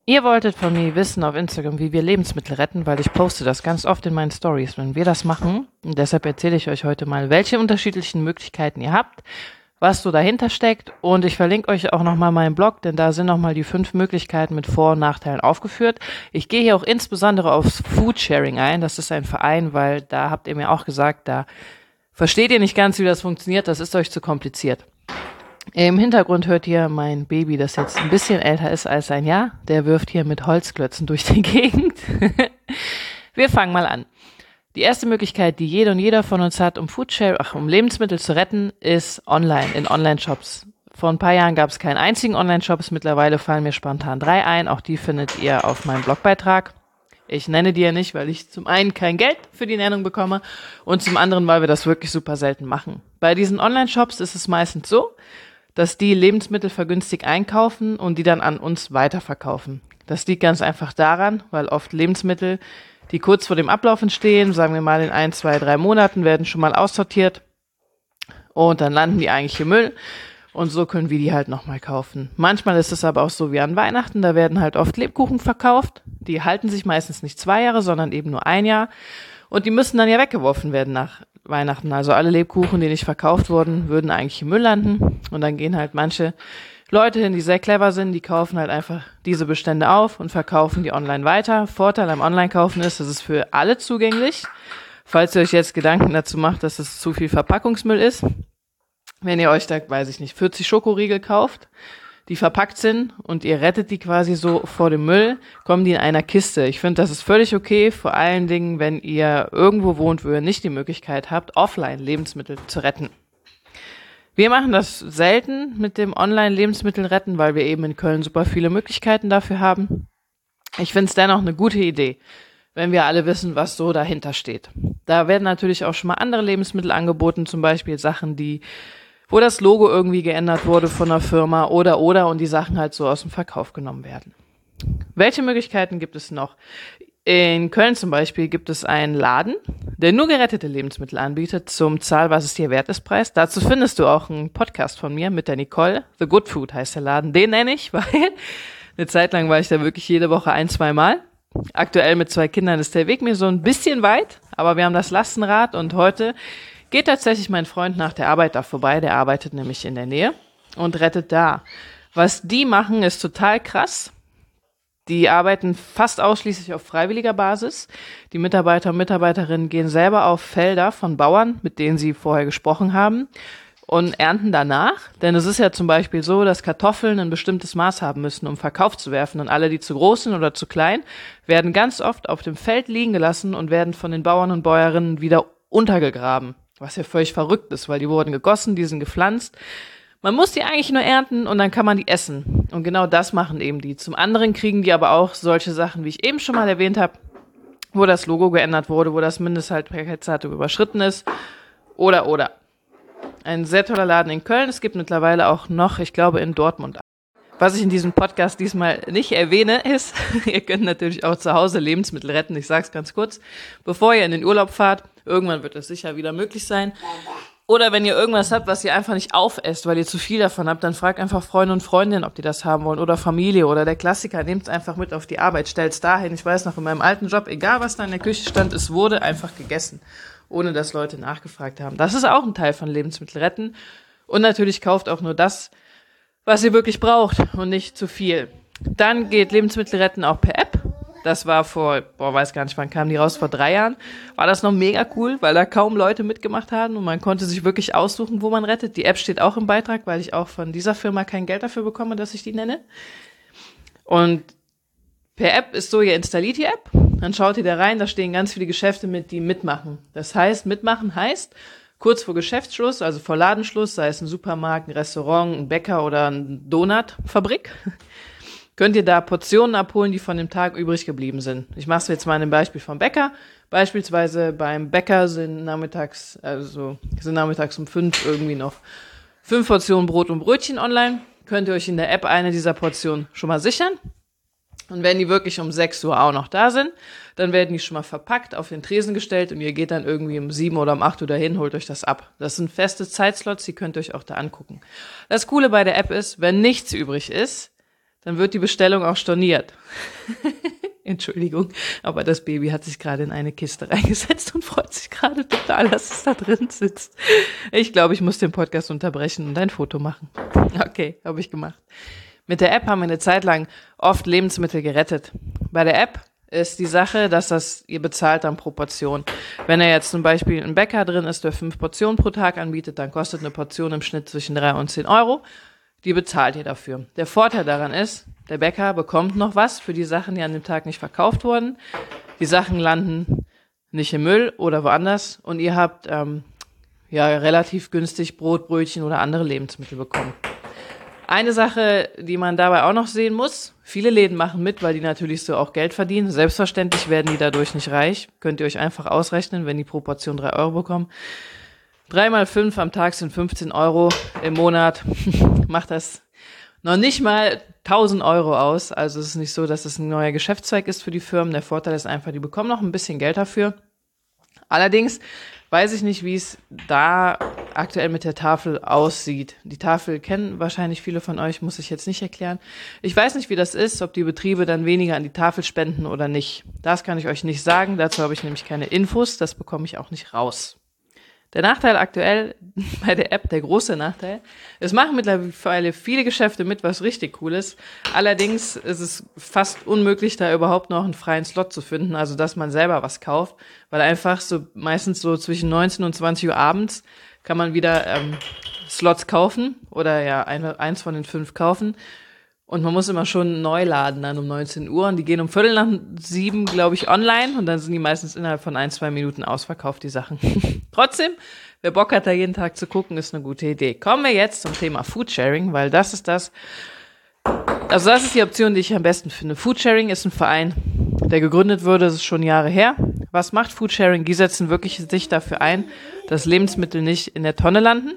Ihr wolltet von mir wissen auf Instagram, wie wir Lebensmittel retten, weil ich poste das ganz oft in meinen Stories, wenn wir das machen. Und deshalb erzähle ich euch heute mal, welche unterschiedlichen Möglichkeiten ihr habt, was so dahinter steckt. Und ich verlinke euch auch nochmal meinen Blog, denn da sind nochmal die 5 Möglichkeiten mit Vor- und Nachteilen aufgeführt. Ich gehe hier auch insbesondere aufs Foodsharing ein. Das ist ein Verein, weil da habt ihr mir auch gesagt, da versteht ihr nicht ganz, wie das funktioniert. Das ist euch zu kompliziert. Im Hintergrund hört ihr mein Baby, das jetzt ein bisschen älter ist als ein Jahr. Der wirft hier mit Holzklötzen durch die Gegend. Wir fangen mal an. Die erste Möglichkeit, die jede und jeder von uns hat, um Lebensmittel zu retten, ist online, in Online-Shops. Vor ein paar Jahren gab es keinen einzigen Online-Shops. Mittlerweile fallen mir spontan 3 ein. Auch die findet ihr auf meinem Blogbeitrag. Ich nenne die ja nicht, weil ich zum einen kein Geld für die Nennung bekomme und zum anderen, weil wir das wirklich super selten machen. Bei diesen Online-Shops ist es meistens so, dass die Lebensmittel vergünstigt einkaufen und die dann an uns weiterverkaufen. Das liegt ganz einfach daran, weil oft Lebensmittel, die kurz vor dem Ablaufen stehen, sagen wir mal in 1, 2, 3 Monaten, werden schon mal aussortiert und dann landen die eigentlich im Müll und so können wir die halt nochmal kaufen. Manchmal ist es aber auch so wie an Weihnachten, da werden halt oft Lebkuchen verkauft. Die halten sich meistens nicht 2 Jahre, sondern eben nur 1 Jahr und die müssen dann ja weggeworfen werden nach Weihnachten. Also alle Lebkuchen, die nicht verkauft wurden, würden eigentlich im Müll landen. Und dann gehen halt manche Leute hin, die sehr clever sind, die kaufen halt einfach diese Bestände auf und verkaufen die online weiter. Vorteil am Online-Kaufen ist, es ist für alle zugänglich. Falls ihr euch jetzt Gedanken dazu macht, dass es zu viel Verpackungsmüll ist, wenn ihr euch da, weiß ich nicht, 40 Schokoriegel kauft, die verpackt sind und ihr rettet die quasi so vor dem Müll, kommen die in einer Kiste. Ich finde, das ist völlig okay, vor allen Dingen, wenn ihr irgendwo wohnt, wo ihr nicht die Möglichkeit habt, offline Lebensmittel zu retten. Wir machen das selten mit dem Online-Lebensmittel retten, weil wir eben in Köln super viele Möglichkeiten dafür haben. Ich finde es dennoch eine gute Idee, wenn wir alle wissen, was so dahinter steht. Da werden natürlich auch schon mal andere Lebensmittel angeboten, zum Beispiel Sachen, wo das Logo irgendwie geändert wurde von der Firma oder und die Sachen halt so aus dem Verkauf genommen werden. Welche Möglichkeiten gibt es noch? In Köln zum Beispiel gibt es einen Laden, der nur gerettete Lebensmittel anbietet zum Zahl, was es dir wert ist Preis. Dazu findest du auch einen Podcast von mir mit der Nicole. The Good Food heißt der Laden. Den nenne ich, weil eine Zeit lang war ich da wirklich jede Woche 1, 2 Mal. Aktuell mit 2 Kindern ist der Weg mir so ein bisschen weit, aber wir haben das Lastenrad und heute geht tatsächlich mein Freund nach der Arbeit da vorbei. Der arbeitet nämlich in der Nähe und rettet da. Was die machen, ist total krass. Die arbeiten fast ausschließlich auf freiwilliger Basis. Die Mitarbeiter und Mitarbeiterinnen gehen selber auf Felder von Bauern, mit denen sie vorher gesprochen haben, und ernten danach. Denn es ist ja zum Beispiel so, dass Kartoffeln ein bestimmtes Maß haben müssen, um verkauft zu werfen. Und alle, die zu groß sind oder zu klein, werden ganz oft auf dem Feld liegen gelassen und werden von den Bauern und Bäuerinnen wieder untergegraben. Was ja völlig verrückt ist, weil die wurden gegossen, die sind gepflanzt. Man muss die eigentlich nur ernten und dann kann man die essen. Und genau das machen eben die. Zum anderen kriegen die aber auch solche Sachen, wie ich eben schon mal erwähnt habe, wo das Logo geändert wurde, wo das Mindesthaltbarkeitsdatum überschritten ist. Oder. Ein sehr toller Laden in Köln. Es gibt mittlerweile auch noch, ich glaube, in Dortmund. Was ich in diesem Podcast diesmal nicht erwähne, ist, ihr könnt natürlich auch zu Hause Lebensmittel retten. Ich sage es ganz kurz. Bevor ihr in den Urlaub fahrt, irgendwann wird es sicher wieder möglich sein. Oder wenn ihr irgendwas habt, was ihr einfach nicht aufesst, weil ihr zu viel davon habt, dann fragt einfach Freunde und Freundinnen, ob die das haben wollen. Oder Familie oder der Klassiker, nehmt es einfach mit auf die Arbeit, stellt es dahin. Ich weiß noch, in meinem alten Job, egal was da in der Küche stand, es wurde einfach gegessen, ohne dass Leute nachgefragt haben. Das ist auch ein Teil von Lebensmittel retten. Und natürlich kauft auch nur das, was ihr wirklich braucht und nicht zu viel. Dann geht Lebensmittel retten auch per App. Das war weiß gar nicht, wann kam die raus, vor 3 Jahren. War das noch mega cool, weil da kaum Leute mitgemacht haben und man konnte sich wirklich aussuchen, wo man rettet. Die App steht auch im Beitrag, weil ich auch von dieser Firma kein Geld dafür bekomme, dass ich die nenne. Und per App ist so, ihr installiert die App, dann schaut ihr da rein, da stehen ganz viele Geschäfte mit, die mitmachen. Das heißt, mitmachen heißt, kurz vor Geschäftsschluss, also vor Ladenschluss, sei es ein Supermarkt, ein Restaurant, ein Bäcker oder eine Donutfabrik, könnt ihr da Portionen abholen, die von dem Tag übrig geblieben sind. Ich mache es jetzt mal in dem Beispiel vom Bäcker. Beispielsweise beim Bäcker sind nachmittags um 5 irgendwie noch 5 Portionen Brot und Brötchen online. Könnt ihr euch in der App eine dieser Portionen schon mal sichern. Und wenn die wirklich um 6 Uhr auch noch da sind, dann werden die schon mal verpackt, auf den Tresen gestellt und ihr geht dann irgendwie um 7 oder um 8 Uhr dahin, holt euch das ab. Das sind feste Zeitslots, die könnt ihr euch auch da angucken. Das Coole bei der App ist, wenn nichts übrig ist, dann wird die Bestellung auch storniert. Entschuldigung, aber das Baby hat sich gerade in eine Kiste reingesetzt und freut sich gerade total, dass es da drin sitzt. Ich glaube, ich muss den Podcast unterbrechen und ein Foto machen. Okay, habe ich gemacht. Mit der App haben wir eine Zeit lang oft Lebensmittel gerettet. Bei der App ist die Sache, dass ihr bezahlt dann pro Portion. Wenn er jetzt zum Beispiel ein Bäcker drin ist, der 5 Portionen pro Tag anbietet, dann kostet eine Portion im Schnitt zwischen 3 und 10 Euro. Die bezahlt ihr dafür. Der Vorteil daran ist, der Bäcker bekommt noch was für die Sachen, die an dem Tag nicht verkauft wurden. Die Sachen landen nicht im Müll oder woanders und ihr habt relativ günstig Brot, Brötchen oder andere Lebensmittel bekommen. Eine Sache, die man dabei auch noch sehen muss, viele Läden machen mit, weil die natürlich so auch Geld verdienen. Selbstverständlich werden die dadurch nicht reich. Könnt ihr euch einfach ausrechnen, wenn die pro Portion 3 Euro bekommen. 3 mal 5 am Tag sind 15 Euro im Monat. Macht das noch nicht mal 1000 Euro aus. Also es ist nicht so, dass es ein neuer Geschäftszweig ist für die Firmen. Der Vorteil ist einfach, die bekommen noch ein bisschen Geld dafür. Allerdings weiß ich nicht, wie es da aktuell mit der Tafel aussieht. Die Tafel kennen wahrscheinlich viele von euch, muss ich jetzt nicht erklären. Ich weiß nicht, wie das ist, ob die Betriebe dann weniger an die Tafel spenden oder nicht. Das kann ich euch nicht sagen. Dazu habe ich nämlich keine Infos. Das bekomme ich auch nicht raus. Der Nachteil aktuell bei der App, der große Nachteil, es machen mittlerweile viele Geschäfte mit, was richtig cool ist. Allerdings ist es fast unmöglich, da überhaupt noch einen freien Slot zu finden, also dass man selber was kauft, weil einfach so meistens so zwischen 19 und 20 Uhr abends kann man wieder Slots kaufen oder eins von den 5 kaufen. Und man muss immer schon neu laden dann um 19 Uhr und die gehen um 6:15, glaube ich, online und dann sind die meistens innerhalb von 1-2 Minuten ausverkauft, die Sachen. Trotzdem, wer Bock hat, da jeden Tag zu gucken, ist eine gute Idee. Kommen wir jetzt zum Thema Foodsharing, weil das ist die Option, die ich am besten finde. Foodsharing ist ein Verein, der gegründet wurde, das ist schon Jahre her. Was macht Foodsharing? Die setzen wirklich sich dafür ein, dass Lebensmittel nicht in der Tonne landen.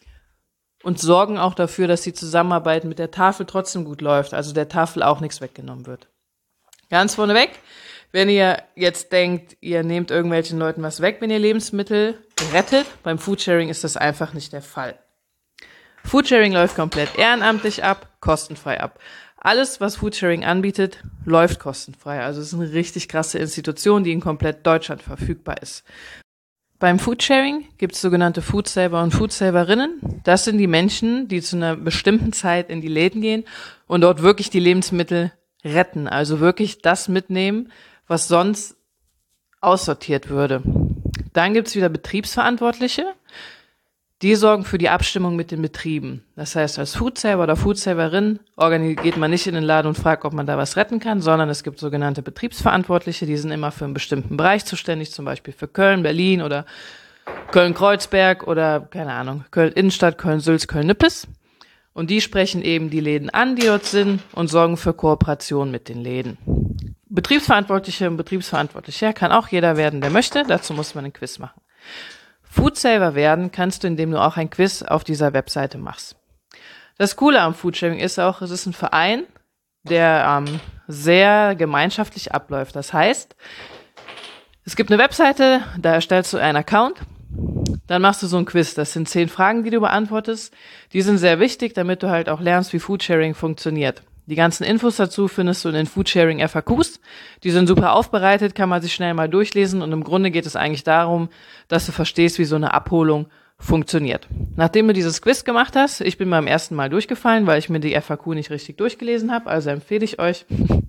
Und sorgen auch dafür, dass die Zusammenarbeit mit der Tafel trotzdem gut läuft, also der Tafel auch nichts weggenommen wird. Ganz vorneweg, wenn ihr jetzt denkt, ihr nehmt irgendwelchen Leuten was weg, wenn ihr Lebensmittel rettet, beim Foodsharing ist das einfach nicht der Fall. Foodsharing läuft komplett ehrenamtlich ab, kostenfrei ab. Alles, was Foodsharing anbietet, läuft kostenfrei. Also es ist eine richtig krasse Institution, die in komplett Deutschland verfügbar ist. Beim Foodsharing gibt es sogenannte Foodsaver und Foodsaverinnen. Das sind die Menschen, die zu einer bestimmten Zeit in die Läden gehen und dort wirklich die Lebensmittel retten. Also wirklich das mitnehmen, was sonst aussortiert würde. Dann gibt es wieder Betriebsverantwortliche. Die sorgen für die Abstimmung mit den Betrieben. Das heißt, als Foodsaver oder Foodsaverin geht man nicht in den Laden und fragt, ob man da was retten kann, sondern es gibt sogenannte Betriebsverantwortliche, die sind immer für einen bestimmten Bereich zuständig, zum Beispiel für Köln, Berlin oder Köln-Kreuzberg oder, keine Ahnung, Köln-Innenstadt, Köln-Sülz, Köln-Nippes. Und die sprechen eben die Läden an, die dort sind und sorgen für Kooperation mit den Läden. Betriebsverantwortliche und Betriebsverantwortlicher kann auch jeder werden, der möchte. Dazu muss man einen Quiz machen. Foodsaver werden kannst du, indem du auch ein Quiz auf dieser Webseite machst. Das Coole am Foodsharing ist auch, es ist ein Verein, der sehr gemeinschaftlich abläuft. Das heißt, es gibt eine Webseite, da erstellst du einen Account, dann machst du so ein Quiz. Das sind 10 Fragen, die du beantwortest. Die sind sehr wichtig, damit du halt auch lernst, wie Foodsharing funktioniert. Die ganzen Infos dazu findest du in den Foodsharing FAQs. Die sind super aufbereitet, kann man sich schnell mal durchlesen und im Grunde geht es eigentlich darum, dass du verstehst, wie so eine Abholung funktioniert. Nachdem du dieses Quiz gemacht hast, ich bin beim ersten Mal durchgefallen, weil ich mir die FAQ nicht richtig durchgelesen habe, also empfehle ich euch,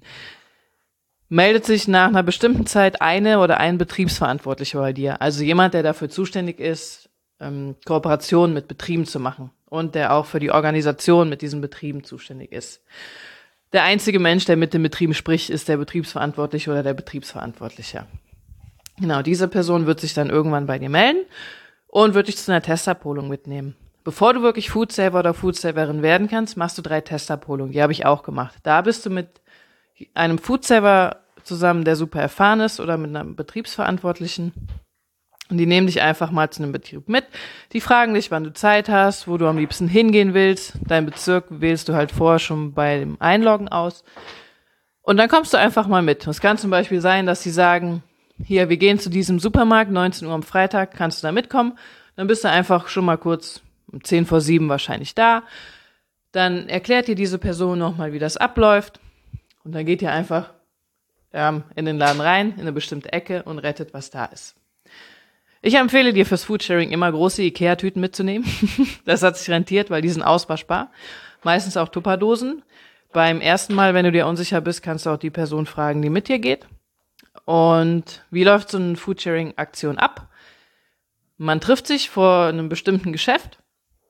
meldet sich nach einer bestimmten Zeit eine oder ein Betriebsverantwortlicher bei dir. Also jemand, der dafür zuständig ist, Kooperationen mit Betrieben zu machen und der auch für die Organisation mit diesen Betrieben zuständig ist. Der einzige Mensch, der mit den Betrieben spricht, ist der Betriebsverantwortliche oder der Betriebsverantwortliche. Genau, diese Person wird sich dann irgendwann bei dir melden und wird dich zu einer Testabholung mitnehmen. Bevor du wirklich Foodsaver oder Foodsaverin werden kannst, machst du 3 Testabholungen. Die habe ich auch gemacht. Da bist du mit einem Foodsaver zusammen, der super erfahren ist, oder mit einem Betriebsverantwortlichen. Und die nehmen dich einfach mal zu einem Betrieb mit. Die fragen dich, wann du Zeit hast, wo du am liebsten hingehen willst. Deinen Bezirk wählst du halt vorher schon bei dem Einloggen aus. Und dann kommst du einfach mal mit. Es kann zum Beispiel sein, dass sie sagen, hier, wir gehen zu diesem Supermarkt, 19 Uhr am Freitag, kannst du da mitkommen? Dann bist du einfach schon mal kurz um 6:50 wahrscheinlich da. Dann erklärt dir diese Person nochmal, wie das abläuft. Und dann geht ihr einfach in den Laden rein, in eine bestimmte Ecke und rettet, was da ist. Ich empfehle dir fürs Foodsharing immer große Ikea-Tüten mitzunehmen. Das hat sich rentiert, weil die sind auswaschbar. Meistens auch Tupperdosen. Beim ersten Mal, wenn du dir unsicher bist, kannst du auch die Person fragen, die mit dir geht. Und wie läuft so eine Foodsharing-Aktion ab? Man trifft sich vor einem bestimmten Geschäft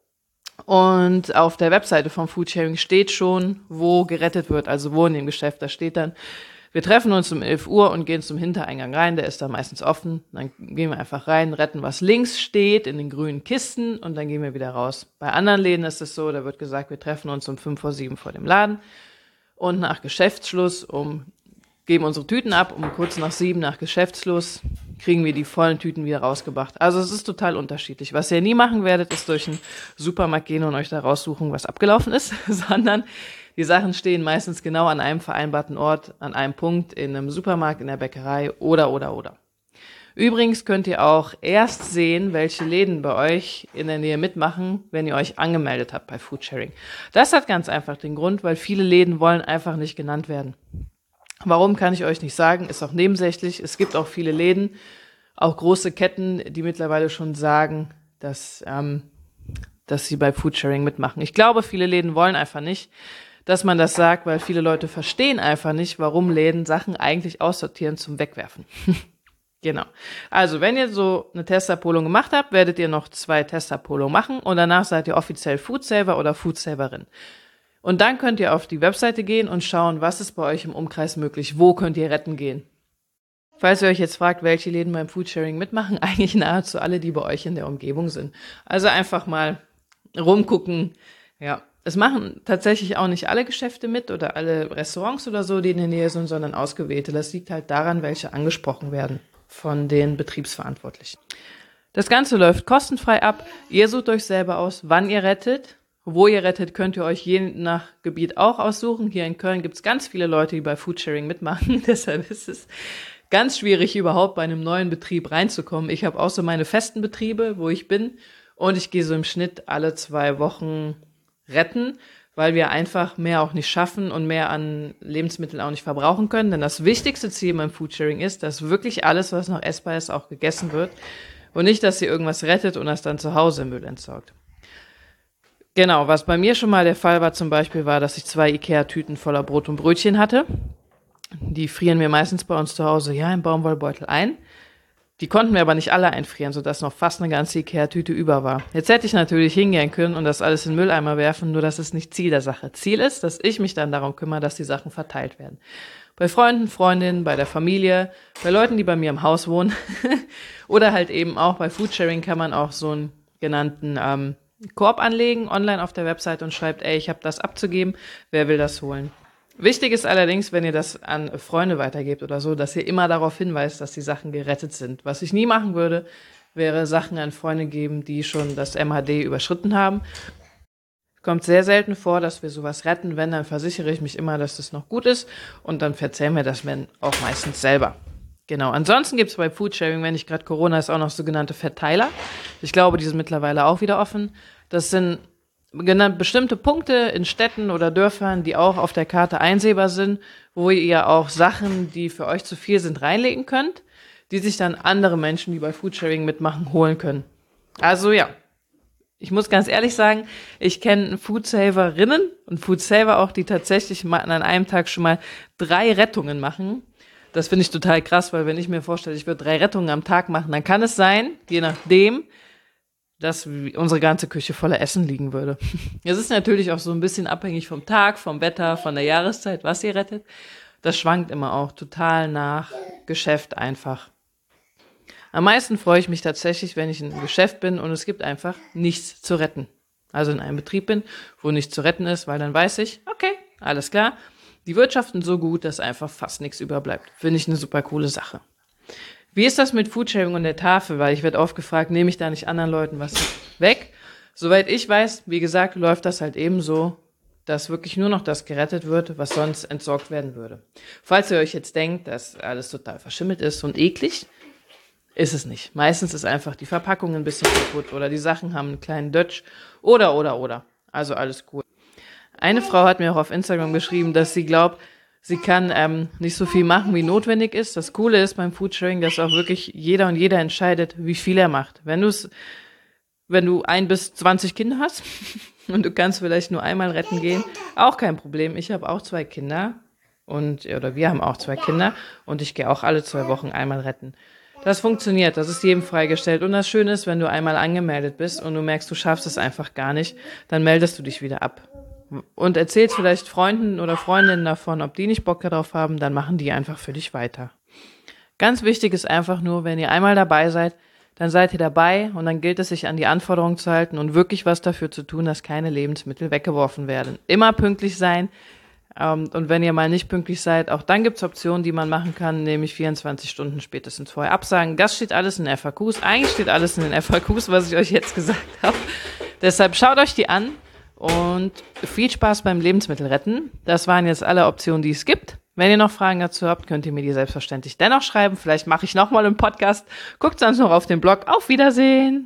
und auf der Webseite vom Foodsharing steht schon, wo gerettet wird, also wo in dem Geschäft. Da steht dann, wir treffen uns um 11 Uhr und gehen zum Hintereingang rein, der ist da meistens offen. Dann gehen wir einfach rein, retten, was links steht, in den grünen Kisten und dann gehen wir wieder raus. Bei anderen Läden ist es so, da wird gesagt, wir treffen uns um 5:07 vor dem Laden und nach Geschäftsschluss geben unsere Tüten ab, um kurz nach 7 nach Geschäftsschluss kriegen wir die vollen Tüten wieder rausgebracht. Also es ist total unterschiedlich. Was ihr nie machen werdet, ist durch einen Supermarkt gehen und euch da raussuchen, was abgelaufen ist, sondern die Sachen stehen meistens genau an einem vereinbarten Ort, an einem Punkt, in einem Supermarkt, in der Bäckerei oder. Übrigens könnt ihr auch erst sehen, welche Läden bei euch in der Nähe mitmachen, wenn ihr euch angemeldet habt bei Foodsharing. Das hat ganz einfach den Grund, weil viele Läden wollen einfach nicht genannt werden. Warum, kann ich euch nicht sagen, ist auch nebensächlich. Es gibt auch viele Läden, auch große Ketten, die mittlerweile schon sagen, dass sie bei Foodsharing mitmachen. Ich glaube, viele Läden wollen einfach nicht, dass man das sagt, weil viele Leute verstehen einfach nicht, warum Läden Sachen eigentlich aussortieren zum Wegwerfen. Genau. Also, wenn ihr so eine Testabholung gemacht habt, werdet ihr noch 2 Testabholungen machen und danach seid ihr offiziell Foodsaver oder Foodsaverin. Und dann könnt ihr auf die Webseite gehen und schauen, was ist bei euch im Umkreis möglich, wo könnt ihr retten gehen. Falls ihr euch jetzt fragt, welche Läden beim Foodsharing mitmachen, eigentlich nahezu alle, die bei euch in der Umgebung sind. Also einfach mal rumgucken. Ja, es machen tatsächlich auch nicht alle Geschäfte mit oder alle Restaurants oder so, die in der Nähe sind, sondern ausgewählte. Das liegt halt daran, welche angesprochen werden von den Betriebsverantwortlichen. Das Ganze läuft kostenfrei ab. Ihr sucht euch selber aus, wann ihr rettet. Wo ihr rettet, könnt ihr euch je nach Gebiet auch aussuchen. Hier in Köln gibt es ganz viele Leute, die bei Foodsharing mitmachen. Deshalb ist es ganz schwierig, überhaupt bei einem neuen Betrieb reinzukommen. Ich habe auch so meine festen Betriebe, wo ich bin. Und ich gehe so im Schnitt alle 2 Wochen retten, weil wir einfach mehr auch nicht schaffen und mehr an Lebensmitteln auch nicht verbrauchen können. Denn das wichtigste Ziel beim Foodsharing ist, dass wirklich alles, was noch essbar ist, auch gegessen wird. Und nicht, dass ihr irgendwas rettet und das dann zu Hause im Müll entsorgt. Genau, was bei mir schon mal der Fall war zum Beispiel, war, dass ich 2 Ikea-Tüten voller Brot und Brötchen hatte. Die frieren wir meistens bei uns zu Hause im Baumwollbeutel ein. Die konnten wir aber nicht alle einfrieren, sodass noch fast eine ganze Ikea-Tüte über war. Jetzt hätte ich natürlich hingehen können und das alles in den Mülleimer werfen, nur das ist nicht Ziel der Sache. Ziel ist, dass ich mich dann darum kümmere, dass die Sachen verteilt werden. Bei Freunden, Freundinnen, bei der Familie, bei Leuten, die bei mir im Haus wohnen oder halt eben auch bei Foodsharing kann man auch so einen genannten Korb anlegen, online auf der Website und schreibt, ich habe das abzugeben, wer will das holen? Wichtig ist allerdings, wenn ihr das an Freunde weitergebt oder so, dass ihr immer darauf hinweist, dass die Sachen gerettet sind. Was ich nie machen würde, wäre Sachen an Freunde geben, die schon das MHD überschritten haben. Kommt sehr selten vor, dass wir sowas retten. Wenn, dann versichere ich mich immer, dass das noch gut ist und dann verzeihen wir das auch meistens selber. Genau, ansonsten gibt es bei Foodsharing, wenn nicht gerade Corona ist, auch noch sogenannte Verteiler. Ich glaube, die sind mittlerweile auch wieder offen. Das sind bestimmte Punkte in Städten oder Dörfern, die auch auf der Karte einsehbar sind, wo ihr auch Sachen, die für euch zu viel sind, reinlegen könnt, die sich dann andere Menschen, die bei Foodsharing mitmachen, holen können. Also ja, ich muss ganz ehrlich sagen, ich kenne Foodsaverinnen und Foodsaver auch, die tatsächlich an einem Tag schon mal 3 Rettungen machen. Das finde ich total krass, weil wenn ich mir vorstelle, ich würde 3 Rettungen am Tag machen, dann kann es sein, je nachdem, dass unsere ganze Küche voller Essen liegen würde. Es ist natürlich auch so ein bisschen abhängig vom Tag, vom Wetter, von der Jahreszeit, was ihr rettet. Das schwankt immer auch total nach Geschäft einfach. Am meisten freue ich mich tatsächlich, wenn ich in einem Geschäft bin und es gibt einfach nichts zu retten. Also in einem Betrieb bin, wo nichts zu retten ist, weil dann weiß ich, okay, alles klar, die wirtschaften so gut, dass einfach fast nichts überbleibt. Finde ich eine super coole Sache. Wie ist das mit Foodsharing und der Tafel? Weil ich werde oft gefragt, nehme ich da nicht anderen Leuten was weg? Soweit ich weiß, wie gesagt, läuft das halt eben so, dass wirklich nur noch das gerettet wird, was sonst entsorgt werden würde. Falls ihr euch jetzt denkt, dass alles total verschimmelt ist und eklig, ist es nicht. Meistens ist einfach die Verpackung ein bisschen kaputt oder die Sachen haben einen kleinen Dötsch oder. Also alles cool. Eine Frau hat mir auch auf Instagram geschrieben, dass sie glaubt, sie kann nicht so viel machen, wie notwendig ist. Das Coole ist beim Foodsharing, dass auch wirklich jeder und jeder entscheidet, wie viel er macht. Wenn du 1 bis 20 Kinder hast und du kannst vielleicht nur einmal retten gehen, auch kein Problem. Ich habe auch 2 Kinder oder wir haben auch 2 Kinder und ich gehe auch alle 2 Wochen einmal retten. Das funktioniert, das ist jedem freigestellt. Und das Schöne ist, wenn du einmal angemeldet bist und du merkst, du schaffst es einfach gar nicht, dann meldest du dich wieder ab. Und erzählst vielleicht Freunden oder Freundinnen davon, ob die nicht Bock darauf haben, dann machen die einfach für dich weiter. Ganz wichtig ist einfach nur, wenn ihr einmal dabei seid, dann seid ihr dabei und dann gilt es, sich an die Anforderungen zu halten und wirklich was dafür zu tun, dass keine Lebensmittel weggeworfen werden. Immer pünktlich sein. Und wenn ihr mal nicht pünktlich seid, auch dann gibt's Optionen, die man machen kann, nämlich 24 Stunden spätestens vorher absagen. Das steht alles in den FAQs. Eigentlich steht alles in den FAQs, was ich euch jetzt gesagt habe. Deshalb schaut euch die an und viel Spaß beim Lebensmittelretten. Das waren jetzt alle Optionen, die es gibt. Wenn ihr noch Fragen dazu habt, könnt ihr mir die selbstverständlich dennoch schreiben. Vielleicht mache ich nochmal einen Podcast. Guckt sonst noch auf dem Blog. Auf Wiedersehen!